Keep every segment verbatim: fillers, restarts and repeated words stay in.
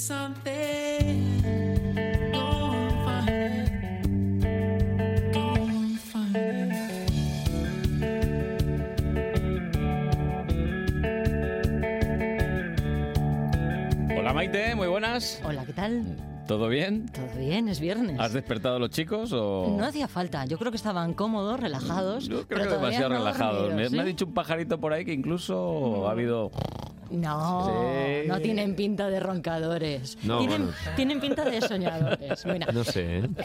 something. Go and find it. Go and find it. Hola Maite, muy buenas. Hola, ¿qué tal? ¿Todo bien? Todo bien, es viernes. ¿Has despertado a los chicos o...? No hacía falta, yo creo que estaban cómodos, relajados. Yo creo pero que demasiado no relajados. dormidos, me, ¿eh? me ha dicho un pajarito por ahí que incluso mm. ha habido... No, sí. no tienen pinta de roncadores. No, tienen, bueno. tienen pinta de soñadores. Mira, No sé, ¿eh?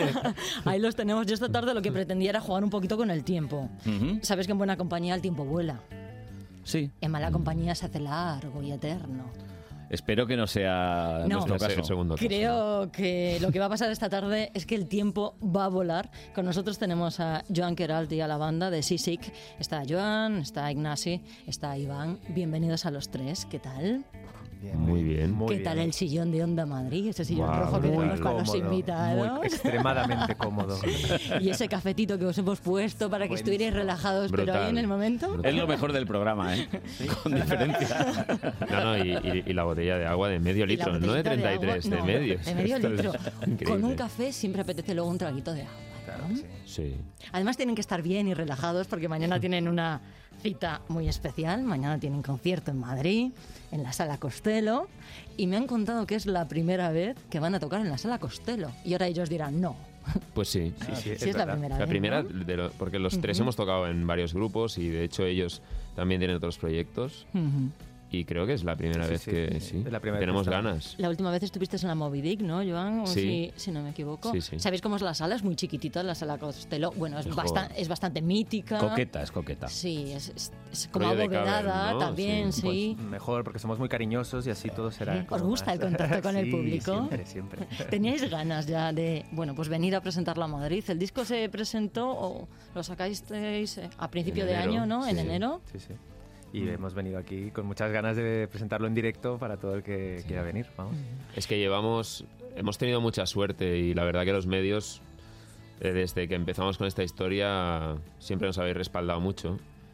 ahí los tenemos. Yo esta tarde lo que pretendía era jugar un poquito con el tiempo. Uh-huh. Sabes que en buena compañía el tiempo vuela. Sí. En mala compañía se hace largo y eterno. Espero que no sea No. nuestro No sé, caso. el segundo caso. Creo que lo que va a pasar esta tarde es que el tiempo va a volar. Con nosotros tenemos a Joan Queralt y a la banda de Seasick. Está Joan, está Ignasi, está Iván. Bienvenidos a los tres. ¿Qué tal? Bien, muy bien. Muy ¿Qué bien. tal el sillón de Onda Madrid? Ese sillón Wow, rojo que muy tenemos para los Cómodo, invitados. muy extremadamente cómodo. Y ese cafetito que os hemos puesto para que estuvierais relajados, pero Brutal. ahí en el momento... Brutal. Es lo mejor del programa, ¿eh? Con diferencia. No, no, y, y, y la botella de agua de medio Y la litro, no de botellita treinta y tres, de, agua, no, medio. de medio Esto es litro. increíble. Con un café siempre apetece luego un traguito de agua. Claro ¿no? que sí. Sí. Además tienen que estar bien y relajados porque mañana tienen una cita muy especial. Mañana tienen concierto en Madrid, en la Sala Costello, y me han contado que es la primera vez que van a tocar en la Sala Costello. Y ahora ellos dirán no. Pues sí. Sí, sí, Sí, es la verdad. primera La vez, primera, ¿no? de lo- porque los tres Ujú. hemos tocado en varios grupos y de hecho ellos también tienen otros proyectos Ujú. y creo que es la primera Sí, vez sí, que sí. sí, Es la primera vez tenemos que estamos. ganas. La última vez estuviste en la Moby Dick, ¿no, Joan? O Sí. Si, si no me equivoco. Sí, sí. ¿Sabéis cómo es la sala? Es muy chiquitita, la Sala Costello. Bueno, es, Joder. bastan- es bastante mítica. Coqueta, es coqueta. Sí, es, es- es como Rollo de abovedada cavern, ¿no? también, Sí. sí. Pues mejor, porque somos muy cariñosos y así todo será. ¿Eh? como ¿Os gusta más- el contacto con el Sí, público? Siempre, siempre. ¿Teníais ganas ya de, bueno, pues venir a presentarlo a Madrid? ¿El disco se presentó o lo sacáis a principio En de enero, año, ¿no? En sí. enero. Sí, sí. Y hemos venido aquí con muchas ganas de presentarlo en directo para todo el que quiera venir. Vamos. Es que llevamos, hemos tenido mucha suerte y la verdad que los medios, eh, desde que empezamos con esta historia, siempre nos habéis respaldado mucho.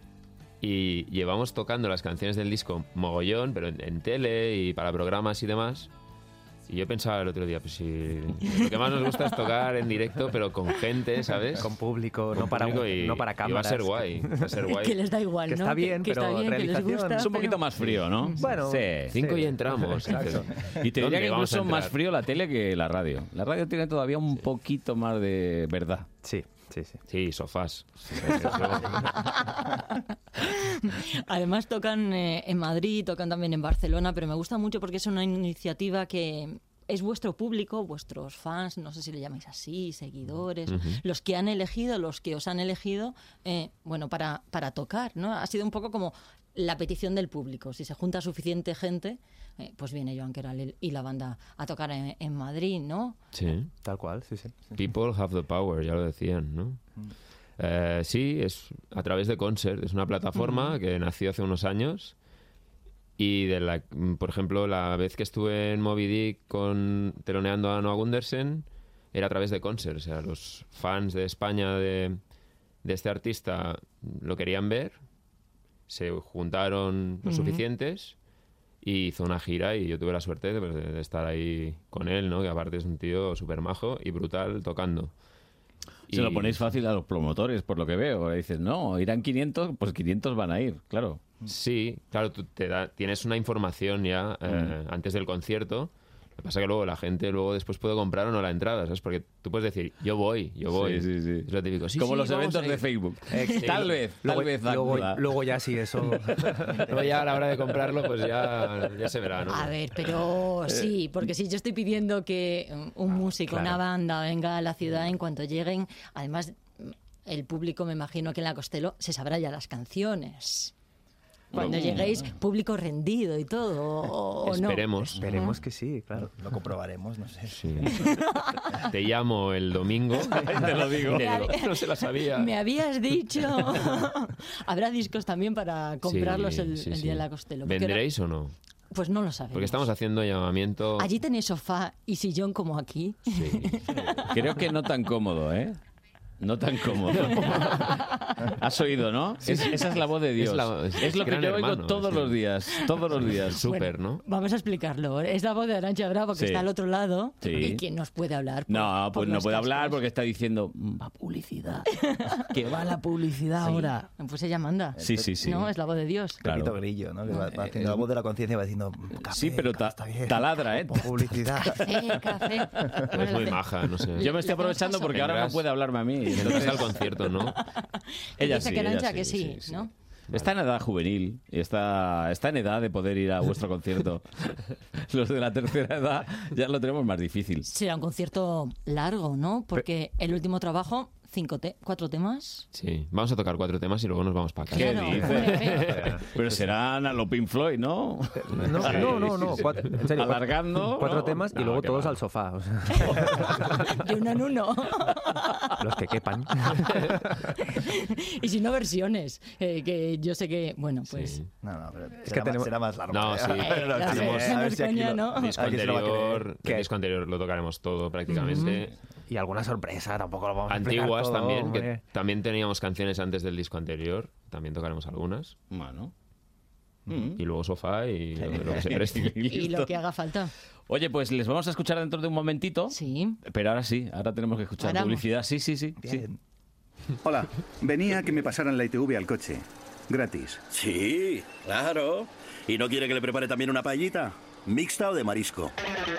Y llevamos tocando las canciones del disco mogollón, pero en, en tele y para programas y demás. Y yo pensaba el otro día, pues si lo que más nos gusta es tocar en directo, pero con gente, ¿sabes? Con público, Con no, para, público y, no para y va a cámaras. ser guay, va a ser guay. Que les da igual, Que ¿no? está bien, que, que pero está bien, que les realización- gusta. Es un poquito pero- más frío, ¿no? Bueno, Sí. Cinco Sí. y entramos. Exacto. Y te diría ¿Dónde que vamos a incluso más entrar? frío la tele que la radio. La radio tiene todavía un poquito más de verdad. Sí, sí, sí. Sí, sofás. Además tocan eh, en Madrid, tocan también en Barcelona, pero me gusta mucho porque es una iniciativa que es vuestro público, vuestros fans, no sé si le llamáis así, seguidores, los que han elegido, los que os han elegido, eh, bueno, para, para tocar, ¿no? Ha sido un poco como la petición del público. Si se junta suficiente gente, eh, pues viene Joan Queralt y la banda a tocar en, en Madrid, ¿no? Sí. Tal cual, sí, sí. People have the power, ya lo decían, ¿no? Eh, sí, es a través de Concert, es una plataforma que nació hace unos años y de la, por ejemplo, la vez que estuve en Moby Dick con teloneando a Noah Gundersen era a través de Concert, o sea, los fans de España de, de este artista lo querían ver, se juntaron los suficientes y hizo una gira y yo tuve la suerte de, pues, de estar ahí con él, ¿no? Que aparte es un tío súper majo y brutal tocando. Se Y- lo ponéis fácil a los promotores, por lo que veo. Dices, no, irán quinientos, pues quinientos van a ir, claro. Sí, claro, tú te da, tienes una información ya eh, antes del concierto. Lo que pasa es que luego la gente luego después puede comprar o no la entrada, ¿sabes? Porque tú puedes decir, yo voy, yo voy. Sí, sí, sí. Es lo típico. Sí, Como sí, los vamos eventos a ir. de Facebook. Eh, Tal vez, tal luego, vez. luego, acuda. luego ya sí, eso. Luego ya a la hora de comprarlo, pues ya, ya se verá, ¿no? A ver, pero sí, porque si yo estoy pidiendo que un músico, claro. una banda venga a la ciudad en cuanto lleguen, además el público, me imagino que en la Costello se sabrá ya las canciones. Cuando lleguéis, público rendido y todo, o, o no. Esperemos. Esperemos que sí, claro. Lo comprobaremos, no sé. Sí. Te llamo el domingo. Te lo digo. Y te digo, no se la sabía. Me habías dicho. Habrá discos también para comprarlos Sí, el, sí, el sí. día de la Costello. porque ahora- ¿Vendréis o no? Pues no lo sabemos. Porque estamos haciendo llamamiento. Allí tenéis sofá y sillón como aquí. Sí. Creo que no tan cómodo, ¿eh? No tan cómodo. Has oído, ¿no? Es- esa es la voz de Dios. Es la- Es, es lo que gran yo oigo hermano, todos sí. los días. Todos los días. Súper, ¿no? Vamos a explicarlo. Es la voz de Arantxa Bravo que Sí. está al otro lado Sí. y que nos puede hablar. por- No, por pues no los puede hablar cascos. porque está diciendo "Mm, va publicidad. Que va la publicidad ahora. Pues ella manda. Sí, sí, sí. No, es la voz de Dios. Claro. Pepito Grillo, ¿no? Que va, va haciendo la voz de la conciencia, va diciendo... "Café, Sí, pero ta- está bien. taladra, ¿eh? Pon publicidad. Café, café. Es muy maja, no sé. Yo me estoy aprovechando porque ahora no Vendrás- puede hablarme a mí. Vendrás Entonces, al concierto, ¿no? ella Dice sí, que ella Arantxa sí, que sí, ¿no? Está en edad juvenil, y está, está en edad de poder ir a vuestro concierto. Los de la tercera edad ya lo tenemos más difícil. Será un concierto largo, ¿no? Porque el último trabajo, cinco te cuatro temas. Sí, vamos a tocar cuatro temas y luego nos vamos para casa. ¿Qué Claro, dices? un E P. Pero serán a lo Pink Floyd, ¿no? No, Sí, no, no, sí, no. sí. Cuatro, en serio, cuatro- Alargando. Cuatro ¿no? temas y No, luego qué todos va. al sofá. O sea, De uno en uno. los que quepan. Y si no, versiones. eh, que yo sé que, bueno, pues... Sí. No, no, pero Es será, que más, tenemos- será más largo. No, ¿eh? sí. Pero Ya sí, sé, a ver menos si aquí coña, lo- ¿no? Disco aquí se lo va a creer. anterior, ¿Qué? el disco anterior lo tocaremos todo prácticamente. Y alguna sorpresa, tampoco lo vamos a explicar Antiguas todo, también, hombre. que también teníamos canciones antes del disco anterior, también tocaremos algunas. Bueno. Y luego sofá y lo, lo que se preste. Y lo que haga falta. Oye, pues les vamos a escuchar dentro de un momentito. Sí. Pero ahora sí, ahora tenemos que escuchar Paramos. publicidad. Sí, sí, sí. sí. Bien. Hola, venía a que me pasaran la I T V al coche. Gratis. Sí, claro. ¿Y no quiere que le prepare también una paellita? ¿Mixta o de marisco?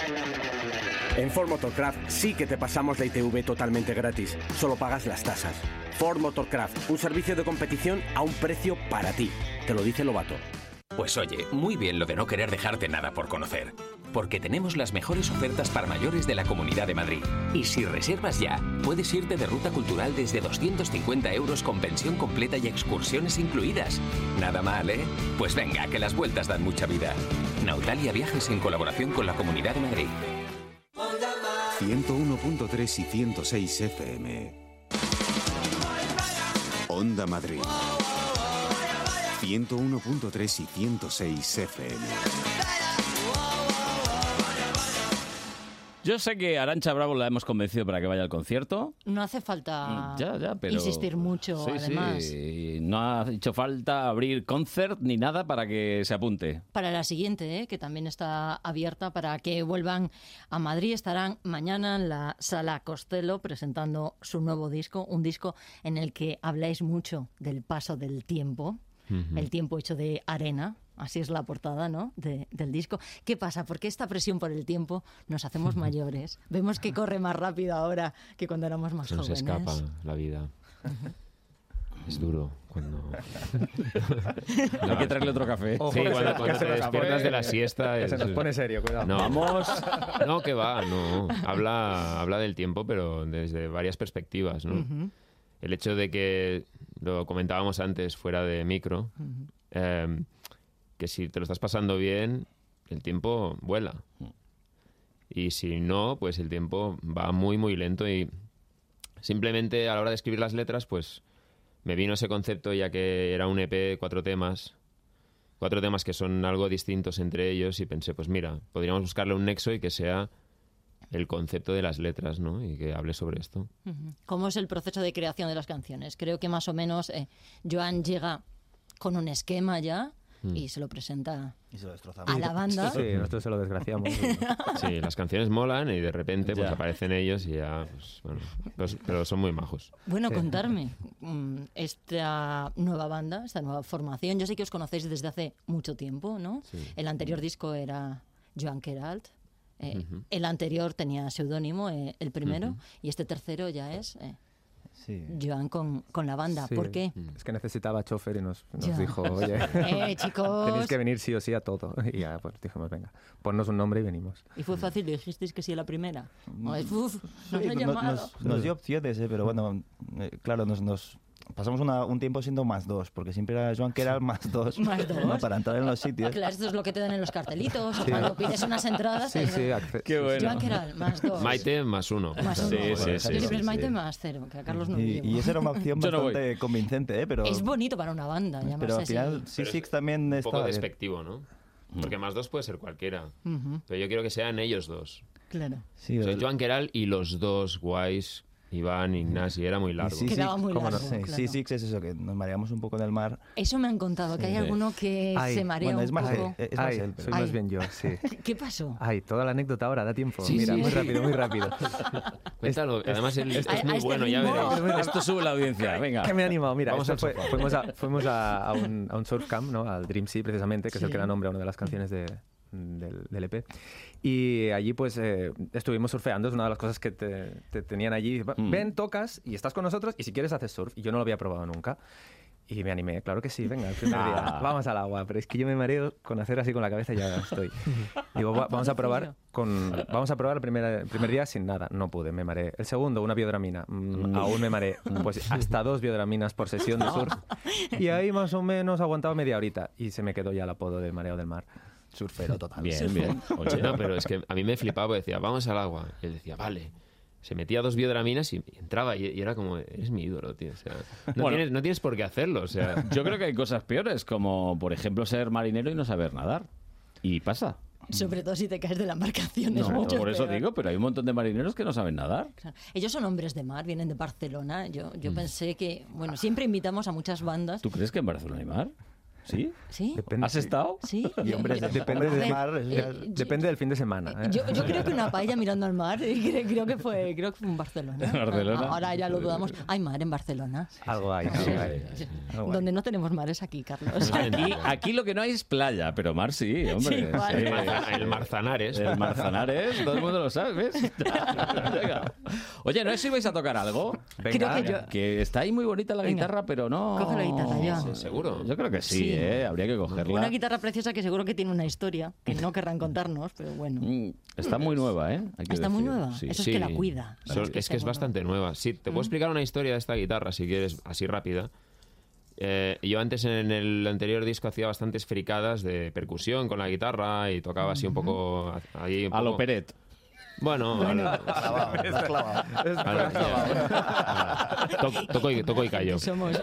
En Ford Motorcraft sí que te pasamos la I T V totalmente gratis. Solo pagas las tasas. Ford Motorcraft, un servicio de competición a un precio para ti. Te lo dice Lobato. Pues oye, muy bien lo de no querer dejarte nada por conocer. Porque tenemos las mejores ofertas para mayores de la Comunidad de Madrid. Y si reservas ya, puedes irte de ruta cultural desde doscientos cincuenta euros con pensión completa y excursiones incluidas. Nada mal, ¿eh? Pues venga, que las vueltas dan mucha vida. Nautalia Viajes en colaboración con la Comunidad de Madrid. ciento uno punto tres y ciento seis F M. Onda Madrid. ciento uno punto tres y ciento seis F M. Yo sé que a Arantxa Bravo la hemos convencido para que vaya al concierto. No hace falta Ya, ya, pero... insistir mucho, Sí, además. sí. No ha hecho falta abrir concert ni nada para que se apunte. Para la siguiente, ¿eh? Que también está abierta para que vuelvan a Madrid. Estarán mañana en la Sala Costello presentando su nuevo disco, un disco en el que habláis mucho del paso del tiempo, el tiempo hecho de arena. Así es la portada, ¿no? De- del disco. ¿Qué pasa? ¿Por qué esta presión por el tiempo? Nos hacemos mayores. Vemos que corre más rápido ahora que cuando éramos más Se nos jóvenes. escapa la vida. Es duro cuando... Hay que traerle otro café. Ojo, Sí, que cuando, se- cuando que te se nos despiertas pone- de la siesta... Que se es- nos pone serio, cuidado. No, Vamos. no, que va, no. Habla, habla del tiempo, pero desde varias perspectivas, ¿no? Ujú. El hecho de que, lo comentábamos antes fuera de micro, eh, que si te lo estás pasando bien, el tiempo vuela. Y si no, pues el tiempo va muy, muy lento y simplemente a la hora de escribir las letras, pues me vino ese concepto ya que era un E P, cuatro temas, cuatro temas que son algo distintos entre ellos y pensé, pues mira, podríamos buscarle un nexo y que sea el concepto de las letras, ¿no? Y que hable sobre esto. Ujú. ¿Cómo es el proceso de creación de las canciones? Creo que más o menos eh, Joan llega con un esquema ya y se lo presenta Y se lo destrozamos. a la banda. Sí, nosotros se lo desgraciamos. Sí, las canciones molan y de repente pues Ya. aparecen ellos y ya, pues bueno, los- pero son muy majos. Bueno, contarme, mm, esta nueva banda, esta nueva formación, yo sé que os conocéis desde hace mucho tiempo, ¿no? El anterior disco era Joan Queralt, eh, el anterior tenía seudónimo, eh, el primero, y este tercero ya es eh, Sí. Joan con, con la banda. Sí, ¿Por qué? Es que necesitaba chofer y nos, nos Ya. dijo, oye, Eh, chicos. tenéis que venir sí o sí a todo. Y ya, pues dijimos, venga, ponnos un nombre y venimos. ¿Y fue fácil? ¿Le dijisteis que sí a la primera? O es, uf, nos Sí, ha no- llamado. nos, nos dio opciones, eh, pero bueno, eh, claro, nos, nos pasamos una- un tiempo siendo más dos, porque siempre era Joan que era más dos, Más dos. ¿no? Para entrar en los sitios. Claro, esto es lo que te dan en los cartelitos, o cuando pides unas entradas. Sí, ahí sí, va. acce- Qué bueno. Joan Queralt, más dos. Maite más uno. Más Sí, uno. sí, sí, Yo siempre sí, es Maite sí. más cero, que a Carlos no le Y, llevo. y esa era una opción Yo no voy. bastante convincente, ¿eh? Pero, Es bonito para una banda, llamarse pero al así. final sí Six también Un estaba poco bien. despectivo, ¿no? Porque más dos puede ser cualquiera. Ujú, Pero yo quiero que sean ellos dos. claro. Sí, Soy el- Joan Queralt y los dos guays Iván, Ignasi, era muy largo. Y sí, Quedaba sí, muy ¿cómo largo, no? Sí, claro. sí, sí, es eso, que nos mareamos un poco en el mar. Eso me han contado, que hay Sí. alguno que Ay, se marea bueno, un es más, poco. eh, es Ay, más él, soy pero- más Ay. bien yo, sí. ¿Qué pasó? Ay, toda la anécdota ahora, da tiempo. Sí, Mira, sí. muy rápido, muy rápido. Cuéntalo, además él, esto A- es a muy este bueno, ya ritmo. veréis. Esto sube la audiencia, venga. Que me he animado, mira, Vamos esto al fue- sofá. fuimos, a, fuimos a, a un, a un surf camp, ¿no? Al Dream Sea, precisamente, que es el Sí. que da nombre a una de las canciones de, del, del E P. Y allí, pues, eh, estuvimos surfeando, es una de las cosas que te, te tenían allí. Va- Mm. Ven, tocas y estás con nosotros y si quieres haces surf. Y yo no lo había probado nunca. Y me animé, claro que sí, venga, el primer día, Ah. vamos al agua. Pero es que yo me mareo con hacer así con la cabeza y ya estoy. Digo, "Va- vamos a probar con, vamos a probar el primer, el primer día sin nada. No pude, me mareé. El segundo, una biodramina. Mm, aún me mareé. Pues hasta dos biodraminas por sesión de surf. Y ahí más o menos aguantaba media horita. Y se me quedó ya el apodo de mareo del mar. Surfero total. Bien, bien. Oye, No, pero es que a mí me flipaba, porque decía, vamos al agua. Y él decía, vale. Se metía dos biodraminas y, y entraba y, y era como, eres mi ídolo, tío. O sea, no, Bueno. tienes, no tienes por qué hacerlo, o sea. yo creo que hay cosas peores, como por ejemplo ser marinero y no saber nadar. Y pasa. Sobre todo si te caes de la embarcación. es No, mucho por eso peor. digo, pero hay un montón de marineros que no saben nadar. Claro. Ellos son hombres de mar, vienen de Barcelona. Yo, Mm. yo pensé que, bueno, siempre invitamos a muchas bandas. ¿Tú crees que en Barcelona hay mar? ¿Sí? ¿Sí? Depende, ¿Has estado? Sí. Y hombres, Yo- Depende, hombres de, de mar, Eh, ya- eh, depende del fin de semana. ¿eh? Yo, yo creo que una paella mirando al mar, eh, creo, creo que fue, creo que fue en Barcelona. ¿En Barcelona? Ahora ya lo dudamos. Hay mar en Barcelona. Algo hay, algo hay. Ah, bueno. Donde no tenemos mares aquí, Carlos. Aquí, aquí lo que no hay es playa, pero mar sí, hombre. Sí, igual. Sí. El, Marza- el Marzanares. El Marzanares, todo el mundo lo sabe, ¿ves? Venga. Oye, ¿no es si vais a tocar algo? Venga, Creo que yo- Que está ahí muy bonita la Venga. guitarra, pero no... Coge la guitarra, Joan. Sí, seguro. Yo creo que sí, Sí. ¿eh? Habría que cogerla. Una guitarra preciosa que seguro que tiene una historia, que no querrán contarnos, pero bueno. Mm, Está muy nueva, ¿eh? Hay que Está muy decir. nueva. Sí. Eso es que la cuida. Sol- Es que es que es seguro. bastante nueva. Sí, te puedo explicar una historia de esta guitarra, si quieres, así rápida. Eh, yo antes en el anterior disco hacía bastantes fricadas de percusión con la guitarra y tocaba así un poco... Ahí un A lo poco- Peret. Bueno, a lo- Clavado, está clavado. a lo- ya. To- toco y, toco y callo. Somos.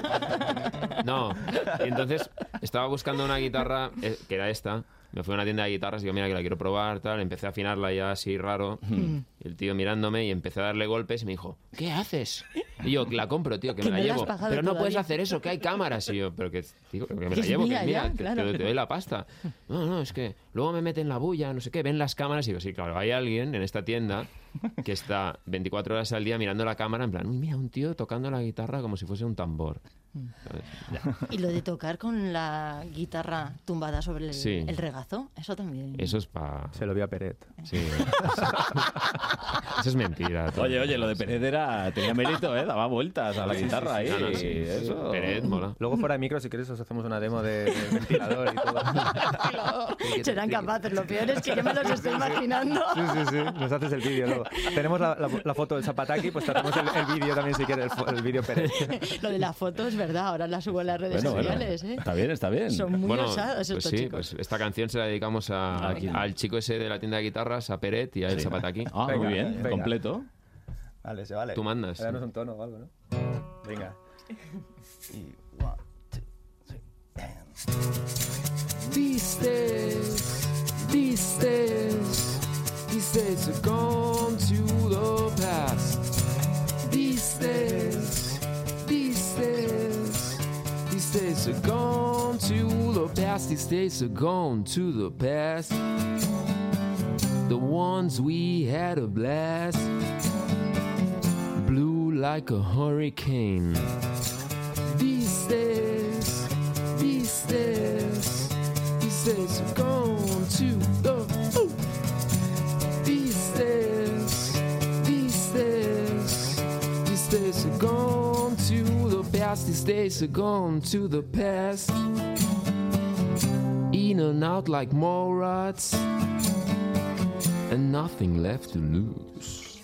No, y entonces estaba buscando una guitarra eh, que era esta. Me fui a una tienda de guitarras y digo, mira, que la quiero probar, tal. Empecé a afinarla ya así raro. Mm. Y el tío mirándome y empecé a darle golpes y me dijo, ¿qué haces? Y yo, la compro, tío, que, Que me la no la has llevo. pagado Pero no puedes todavía. hacer eso, que hay cámaras. Y yo, pero que, digo, que me Que la es llevo, mía que mira, ya, que claro. te, te doy la pasta. No, no, es que luego me meten la bulla, no sé qué, ven las cámaras y digo, sí, claro, hay alguien en esta tienda que está veinticuatro horas al día mirando la cámara en plan, uy, mira, un tío tocando la guitarra como si fuese un tambor. ¿Sabes? Y lo de tocar con la guitarra tumbada sobre el, Sí. el regazo, eso también. Eso es para... Se lo vi a Peret. Sí. Eso es mentira. todo. Oye, oye, lo de Peret era, tenía mérito, ¿eh? Daba vueltas a la guitarra ahí. No, no, sí, y sí. eso. Peret, mola. Luego fuera de micro, si quieres, os hacemos una demo de, de ventilador y todo. Serán capaces, lo peor es que yo me los estoy imaginando. Sí, sí, sí. Nos haces el vídeo luego. Tenemos la, la, la foto del Zapataki, pues te hacemos el, el vídeo también si quieres, el, fo- el vídeo Peret. Lo de la foto es verdad, ahora la subo en las redes Bueno, bueno. sociales. ¿eh? Está bien, está bien. Son muy Bueno, osados pues estos sí, chicos. pues esta canción se la dedicamos a- ¿A quién? al chico ese de la tienda de guitarras, a Peret y a El Sí. Zapataki. Ah, Venga, muy bien, venga. completo. Vale, se vale. Tú mandas. Danos un tono o algo, ¿no? Venga. Y one, two, three, and- These days, these days, these days are gone to the past. These days, these days, these days are gone to the past. These days are gone to the past. The ones we had a blast blew like a hurricane. These days, these days, these days are gone to the ooh. These days, these days, these days are gone to the past. These days are gone to the past. In and out like mole rats, and nothing left to lose.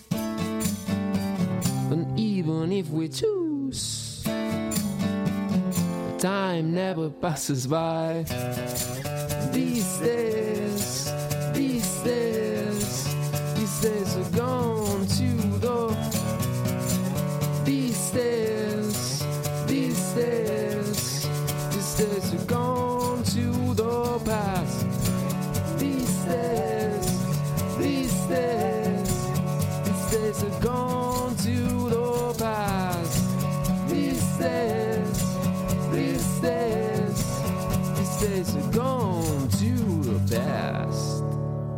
And even if we choose, time never passes by. These days, these days, these days are gone to the. These days, these days, these days are gone to the past. These days, these days, these days are gone to days are gone to the past.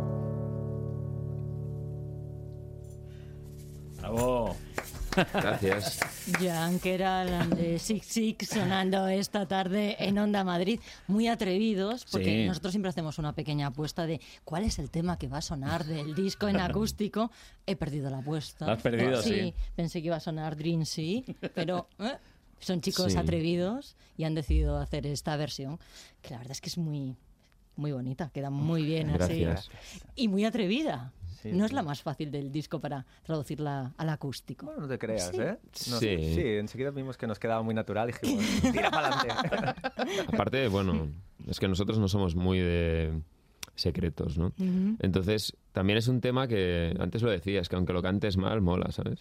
Bravo. Gracias. Jan Keral de Six Six sonando esta tarde en Onda Madrid. Muy atrevidos, porque Sí. nosotros siempre hacemos una pequeña apuesta de cuál es el tema que va a sonar del disco en acústico. He perdido la apuesta. La has perdido, sí. Pensé que iba a sonar Dream Sea, pero eh, son chicos Sí. atrevidos y han decidido hacer esta versión, que la verdad es que es muy, muy bonita, queda muy bien así. Gracias. Y muy atrevida. Sí, no es sí. la más fácil del disco para traducirla al acústico. Bueno, no te creas, Sí. ¿eh? No, Sí. sí, enseguida vimos que nos quedaba muy natural y dijimos, tira para adelante. Aparte, bueno, es que nosotros no somos muy de secretos, ¿no? Ujú. Entonces, también es un tema que, antes lo decías, que aunque lo cantes mal, mola, ¿sabes?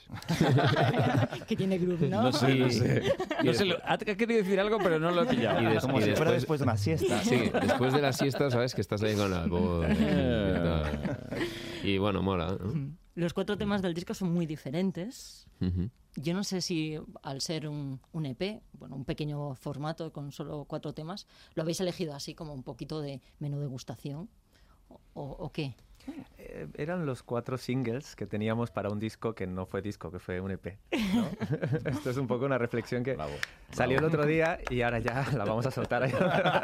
Que tiene groove, ¿no? No sé, no Y- sé. y No sé, después- lo- ha querido decir algo, pero no lo he pillado. Y des- Como y si fuera después- después de una siesta. Sí, después de la siesta, ¿sabes? Que estás ahí con la voz. y tal. Y bueno, mola, ¿no? Los cuatro temas del disco son muy diferentes. Ujú. Yo no sé si al ser un, un E P, bueno, un pequeño formato con solo cuatro temas, lo habéis elegido así como un poquito de menú degustación o, o- o qué. Eh, eran los cuatro singles que teníamos para un disco que no fue disco, que fue un E P. ¿no? Esto es un poco una reflexión que Bravo. salió el otro día y ahora ya la vamos a soltar ahí.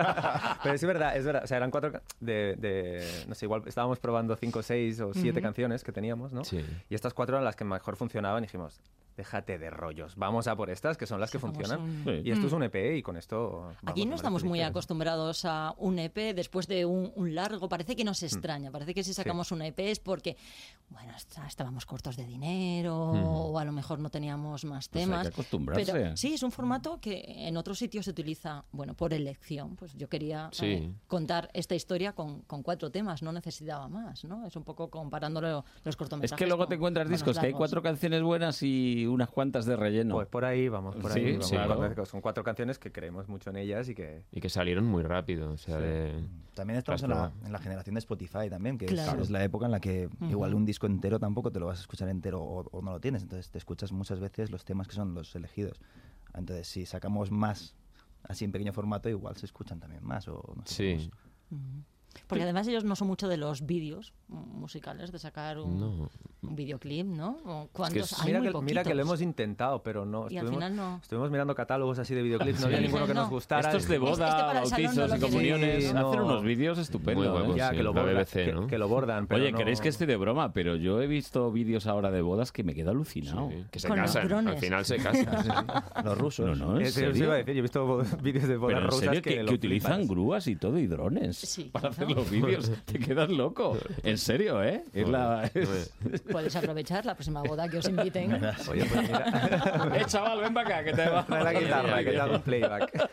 Pero es verdad, es verdad. O sea, eran cuatro ca- de, de no sé, igual estábamos probando cinco, seis o siete Ujú. canciones que teníamos, ¿no? Sí. Y estas cuatro eran las que mejor funcionaban y dijimos, déjate de rollos, vamos a por estas que son las que Sacamos funcionan. un- Sí. Y esto es Mm. un E P y con esto... Aquí vamos, no estamos muy felices. acostumbrados a un E P después de un, un largo. Parece que nos extraña. Parece que si sacamos un E P es porque, bueno, está- estábamos cortos de dinero o a lo mejor no teníamos más Pues hay temas. que acostumbrarse. Pero sí, es un formato que en otros sitios se utiliza, bueno, por elección. Pues yo quería Sí. eh, contar esta historia con, con cuatro temas, no necesitaba más, ¿no? Es un poco comparándolo los cortometrajes. Es que luego con- te encuentras con los discos que hay largos. cuatro canciones buenas y unas cuantas de relleno. Pues por ahí vamos, por Sí, ahí vamos. sí, claro. Cuatro- Son cuatro canciones que creemos mucho en ellas y que... Y que salieron muy rápido, o sea, Sí. de... También estamos Las en la, pruebas. en la generación de Spotify también, que es- Claro. es, la época en la que Ujú. igual un disco entero tampoco te lo vas a escuchar entero o, o no lo tienes. Entonces te escuchas muchas veces los temas que son los elegidos. Entonces si sacamos más así en pequeño formato, igual se escuchan también más. O no sé Sí. cómo Ujú. Porque además ellos no son mucho de los vídeos mm, musicales, de sacar un, No. un videoclip, ¿no? ¿O ¿Cuántos? es- Hay Mira muy que, mira que lo poquitos. hemos intentado, pero no. Y al Estuvimos, final no. estuvimos mirando catálogos así de videoclips, no Sí. había ninguno que No. nos gustara. Estos de Este boda, para el salón no bautizos lo y queréis. comuniones Sí, hacen no. unos vídeos estupendos. Muy guapos. ¿eh? Ya, sí, que lo la bordan, B B C, que, ¿no? que lo bordan, pero Oye, no- ¿queréis que estoy de broma? Pero yo he visto vídeos ahora de bodas que me quedo alucinado. Sí, que se Con los casan, drones. al final se casan. es. Los rusos. No, no, ¿en Eh, sí, os serio? iba a decir, yo he visto bo- vídeos de bodas Pero en rusas serio, que, lo que utilizan flipas. grúas y todo y drones Sí, para ¿no? hacer los vídeos. Te quedas loco. En serio, ¿eh? Es la... es- Puedes aprovechar la próxima boda que os inviten. Oye, pues mira, eh, chaval, ven para acá, que te va. trae la guitarra, que te hago un playback.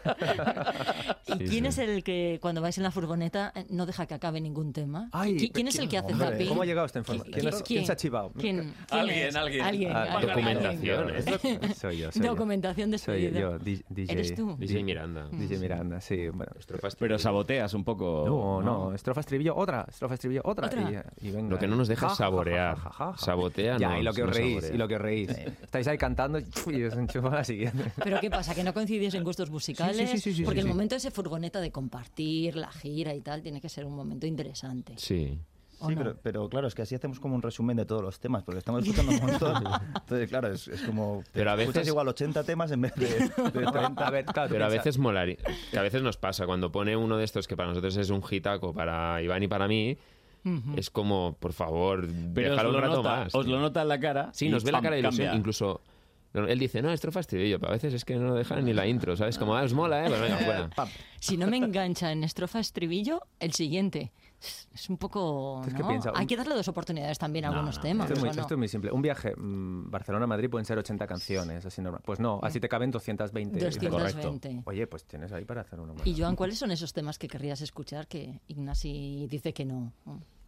¿Y Sí, quién sí. es el que cuando vais en la furgoneta eh, no no deja que acabe ningún tema? Ay, ¿Qui- ¿Quién es el que hace hombre, zapping? ¿Cómo ha llegado esta información? ¿Quién, has- quién se ha chivado? ¿Quién, quién Alguien, es? alguien. Alguien, Ah, alguien, documentación, alguien. ¿eh? Soy yo, soy yo. Documentación Soy despedida. yo, D- DJ. ¿Eres tú? D J Miranda. D J Miranda, sí. Bueno, Estrofas Pero típicas. saboteas un poco. no, no, estrofa, estribillo, otra, estrofa, estribillo, otra. ¿Otra? Y, y venga. Lo que no nos deja Ja, es ja, ja, saborear. ja, ja, ja, ja. Sabotea Ya, no, y lo que os no reís, saborea. y lo que os reís. Estáis ahí cantando y, uf, y os enchufa la siguiente. ¿Pero qué pasa? ¿Que no coincidís en gustos musicales? Sí, sí, sí, sí, sí, Porque sí, el sí. momento ese furgoneta de compartir, la gira y tal, tiene que ser un momento interesante. Sí. ¿O Sí, no? pero, pero claro, es que así hacemos como un resumen de todos los temas, porque estamos escuchando un montón. Entonces, claro, es, es como... te Pero a escuchas veces- igual ochenta temas en vez de, de treinta. A ver, claro, tú Pero a piensa- veces molaría, que a veces nos pasa, cuando pone uno de estos que para nosotros es un hitaco, para Iván y para mí, Ujú. es como, por favor, Pero os déjalo lo, un rato nota, más. os tío. lo nota en la cara. Sí, y nos ve la pam, cara de ilusión, cambia. incluso... no, él dice, no, estrofa estribillo, pero a veces es que no dejan ni la intro, ¿sabes? Como, ah, os mola, ¿eh? Pues venga, fuera. Pam. Si no me engancha en estrofa estribillo, el siguiente. Es un poco... Es que ¿no? piensa, Hay un- que darle dos oportunidades también a No, algunos no, temas. Esto es, muy, ¿o no? esto es muy simple. Un viaje mm, Barcelona-Madrid pueden ser ochenta canciones, así normal. Pues no, así te caben doscientos veinte. doscientos veinte. Oye, pues tienes ahí para hacer uno más. Y Joan, ¿cuáles son esos temas que querrías escuchar que Ignasi dice que no?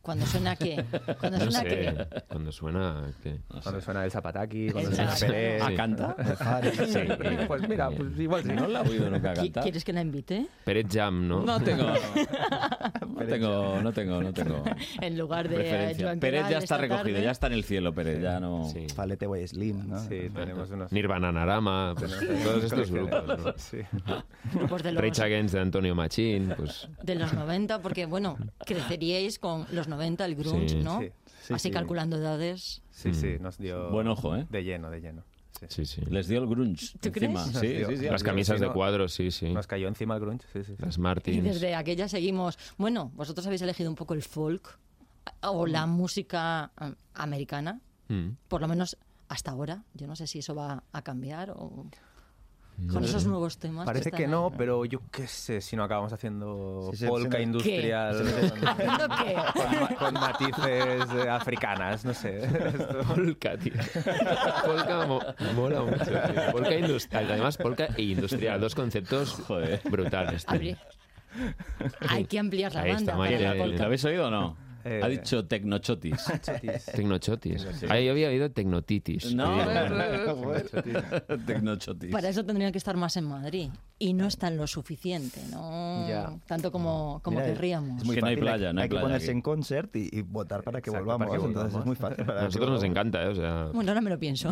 ¿Cuando suena qué? Cuando No suena sé, qué. cuando suena... ¿qué? Cuando suena el Zapataki, cuando El suena Zapataki. Pérez. ¿Ah, canta? Sí. Pues mira, pues igual sí. No la he oído nunca ¿Qui- cantar. ¿Quieres que la invite? Pérez Jam, ¿no? No tengo, no tengo, no tengo, no tengo En lugar de eh, referencia. Joan Pérez Queralt ya está esta recogido, tarde. ya está en el cielo, Pérez, ya no... Sí. Falete Way Slim, ¿no? Sí, tenemos unos... Nirvana Narama, pues, todos estos grupos, ¿no? Sí. Grupos de los, Rage Against de Antonio Machín, pues... de los noventa, porque bueno, creceríais con los noventa, el grunge, Sí. ¿no? Sí, sí, Así sí. calculando edades. Sí, sí, nos dio... Buen ojo, ¿eh? De lleno, de lleno. Sí. Sí, sí. Les dio el grunge ¿Tú encima. crees? Sí, Nos sí, sí. Las sí, camisas sí, de no. cuadros, sí, sí. Nos cayó encima el grunge, sí, sí. sí. Las Y Martins. desde aquella seguimos... Bueno, vosotros habéis elegido un poco el folk o la música um, americana, Mm. por lo menos hasta ahora. Yo no sé si eso va a cambiar o... No Con sé. esos nuevos temas. Parece están que ahí. no, pero yo qué sé si no acabamos haciendo Sí, sí, polka sí, industrial ¿Haciendo qué? con, ma- con matices eh, africanas, no sé. Esto- Polka, tío. Polka mo- mola mucho, tío. Polka industrial. Además, polka e industrial. Dos conceptos Joder. brutales, tío. Habría- Hay que ampliar la Ahí está, banda. Maite. para la ¿Lo polka. habéis oído o no? Eh, Ha dicho tecnochotis. Tecnochotis. Ahí yo había oído tecnotitis. No, Oye, tecnochotis. Para eso tendrían que estar más en Madrid. Y no están lo suficiente, ¿no? Ya. Tanto como, como Mira, querríamos. Es muy Que no hay fácil, playa, no hay hay que playa ponerse aquí. en concert y, y votar para que Exacto, volvamos. para que Entonces volvamos. es muy fácil. Para A nosotros que nos volvamos. encanta, ¿eh? O sea, Bueno, ahora me lo pienso.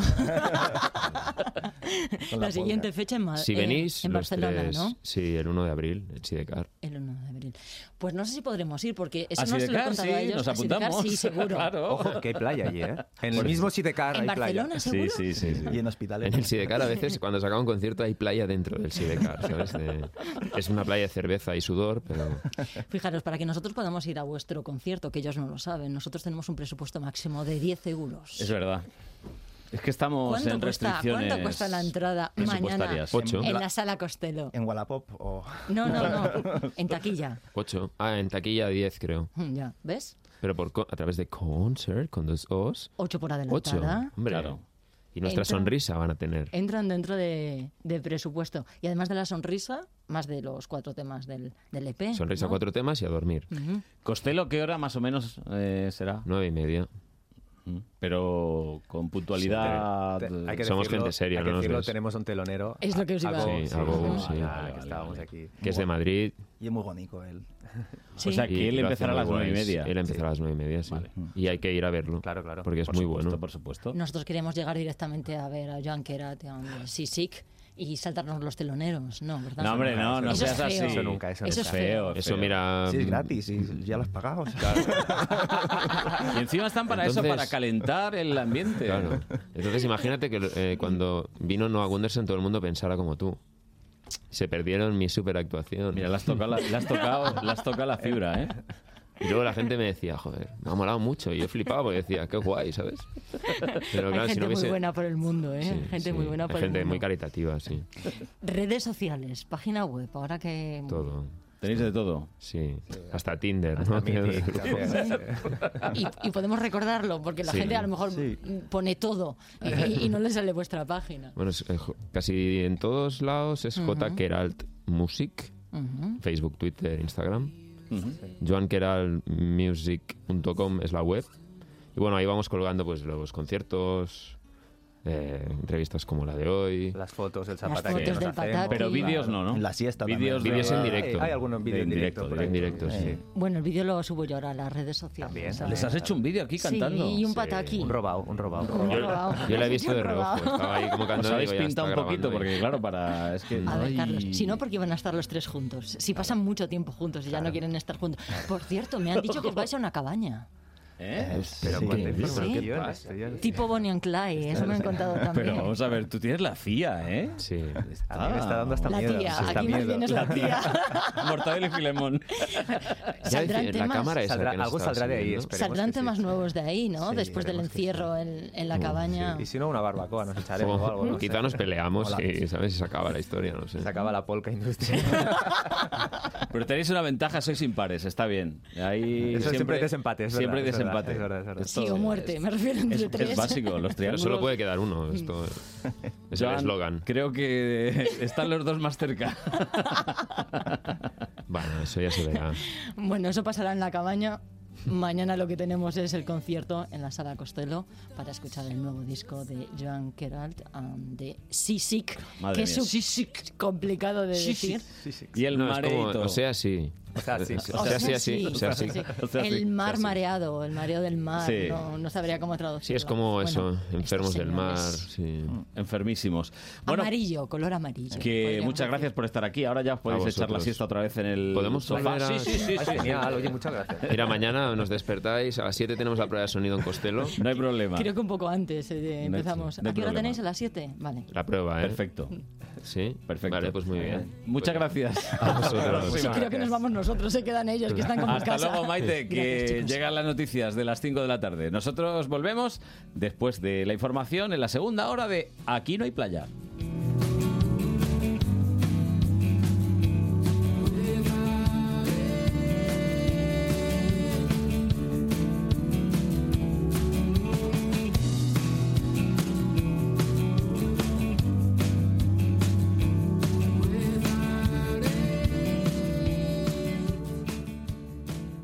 Con la la siguiente fecha en, Ma- si eh, venís en los Barcelona, tres, ¿no? sí, el uno de abril, en Sidecar. El uno de abril. Pues no sé si podremos ir, porque eso A no se lo he Sidecar, contado sí, a ellos. nos A Sidecar, apuntamos. sí, seguro. Claro. Ojo, que hay playa allí, ¿eh? En el mismo Sidecar ¿En hay playa. Barcelona, seguro? Sí, sí, sí, sí. Y en hospitales. En el Sidecar a veces cuando se acaba un concierto hay playa dentro del Sidecar, ¿sabes? De- es una playa de cerveza y sudor, pero... Fijaros, para que nosotros podamos ir a vuestro concierto, que ellos no lo saben, nosotros tenemos un presupuesto máximo de diez euros. Es verdad. Es que estamos ¿Cuánto en cuesta, restricciones ¿Cuánto cuesta la entrada mañana presupuestarias. Ocho. en la Sala Costello? En Wallapop o... No, no, no. En taquilla. Ocho. Ah, en taquilla diez, creo. Mm, Ya, ¿ves? Pero por co- a través de Concert, con dos O's. Ocho por Ocho. adelantada. Hombre. Claro. Y nuestra Entra- sonrisa van a tener. Entran dentro de, de presupuesto. Y además de la sonrisa, más de los cuatro temas del, del E P. Sonrisa, ¿no? cuatro temas y a dormir. Ujú. Costello, ¿qué hora más o menos eh, será? Nueve y media. Mm. Pero con puntualidad... Te- hay que Somos decirlo, gente seria, hay que no nos decirlo, ves. tenemos un telonero. Es lo que os iba a algo, decir. Sí, algo, sí. ya, que estábamos aquí. Que es de Madrid. Y es muy bonito él. Sí. O sea, y que él lo hace empezará a muy las nueve y guays. media. Él empezará a las nueve y media, sí. Vale. Y hay que ir a verlo. Claro, claro. Porque es Por muy supuesto, bueno. por supuesto. Nosotros queríamos llegar directamente a ver a Joan Queralt, a Sisik y saltarnos los teloneros. No, ¿verdad? No, hombre, no, no Eso es seas feo. así. Eso nunca, eso Eso nunca. es feo. Eso, mira... Sí, es gratis y ya lo has pagado. o sea. Y encima están para eso, Entonces- para calentar el ambiente. Claro. Entonces imagínate que eh, cuando vino Noah Gundersen todo el mundo pensara como tú. Se perdieron mi super actuación. Mira, le has tocado la, le has tocado, le has tocado la fibra, ¿eh? Y luego la gente me decía, joder, me ha molado mucho. Y yo flipaba porque decía, qué guay, ¿sabes? Pero Hay claro, gente si no hubiese... muy buena por el mundo, ¿eh? Sí, gente sí. muy buena Hay por gente el mundo. muy caritativa, sí. Redes sociales, página web, ahora que... Todo. Tenéis de todo. Sí. Hasta Tinder, Hasta ¿no? Mythic, también, sí. Y, y podemos recordarlo, porque la Sí. gente a lo mejor Sí. pone todo y, y no le sale vuestra página. Bueno, es, eh, jo- casi en todos lados es J. Queralt Music. Ujú. Facebook, Twitter, Instagram. Ujú. joan queralt music punto com es la web. Y bueno, ahí vamos colgando pues los conciertos, eh, entrevistas como la de hoy. Las fotos, el Las zapata que fotos nos del hacemos. patati. Pero vídeos no, ¿no? En la siesta Vídeos también. Vídeos en de- directo. Hay, hay algunos vídeos en En directo. directo, por ahí. En directo, sí. Eh, Bueno, el vídeo lo subo yo ahora a las redes sociales. También, ¿sabes? Les has hecho un vídeo aquí cantando. Sí, y un Sí. pataki. Un robado, un robado. Un Yo, robado. yo la he visto de Un reojo. robado. Estaba ahí como Os cantando. habéis digo, ya pintado un está poquito, grabando porque y- claro, para... Es que... A ver, Ay. Carlos, si no, porque iban a estar los tres juntos. Si pasan mucho tiempo juntos y ya no quieren estar juntos. Por cierto, me han dicho que os vais a una cabaña. ¿Eh? Pero Sí. cuánta Sí. información, Sí. esto ya- Tipo Bonnie and Clyde, eso me han contado también. Pero vamos a ver, tú tienes la C I A, ¿eh? Sí. A mí me está dando hasta La miedo. tía, sí, está aquí más miedo. bien es la tía. Mortadelo y Filemón. Ya Saldrán dice, la temas, cámara esa Saldrá- que nos algo estaba saldrá de ahí, siguiendo. esperemos saldrán que sí. temas nuevos de ahí, ¿no? Sí, Después del esperemos que encierro en, en la cabaña. Y si no, una barbacoa nos echaremos o algo. O no sé. quizá nos peleamos Hola. y, ¿sabes? Y se acaba la historia, no sé. Se acaba la polka industrial. Pero tenéis una ventaja, sois impares, está bien. Ahí Eso siempre hay desempate, es Siempre hay verdad, es verdad, desempate. es verdad, es verdad. Esto Sí, o muerte, me refiero entre es, tres. es básico, los Pero triángulos... solo puede quedar uno. Esto es el Joan, eslogan. Creo que están los dos más cerca. Bueno, eso ya se verá. Bueno, eso pasará en la cabaña. mañana lo que tenemos es el concierto en la Sala Costello para escuchar el nuevo disco de Joan Queralt, um, de Seasick, Madre que mía. es un complicado de decir. Y el No, es como, mareito. o sea, sí. O sea, sí. O sea, sí, así. O sea, sí. Sí. O sea, sí. El mar O sea, sí. mareado, el mareo del mar, Sí. no, no sabría cómo traducirlo. Sí, es como Bueno, eso, estos enfermos del mar. señores. Sí. Enfermísimos. Bueno, Amarillo, color amarillo. que podríamos muchas decir. gracias por estar aquí. Ahora ya os podéis A echar la vosotros. siesta otra vez en el ¿Podemos sofá. volver a- Sí, sí, sí. Ay, sí. genial, oye, muchas gracias. Mira, mañana nos despertáis, a las siete tenemos la prueba de sonido en Costello. No hay problema. Creo que un poco antes eh, No hay- empezamos. no hay ¿A qué hora problema. tenéis? ¿A las siete? Vale. La prueba, ¿eh? Perfecto. Sí, Perfecto. Vale, pues muy bien. Muchas Pues- gracias. A vosotros. Sí, creo que nos vamos nosotros, se quedan ellos, que están como en Hasta casa. luego, Maite, que Gracias, chicos. llegan las noticias de las cinco de la tarde. Nosotros volvemos después de la información en la segunda hora de Aquí no hay playa.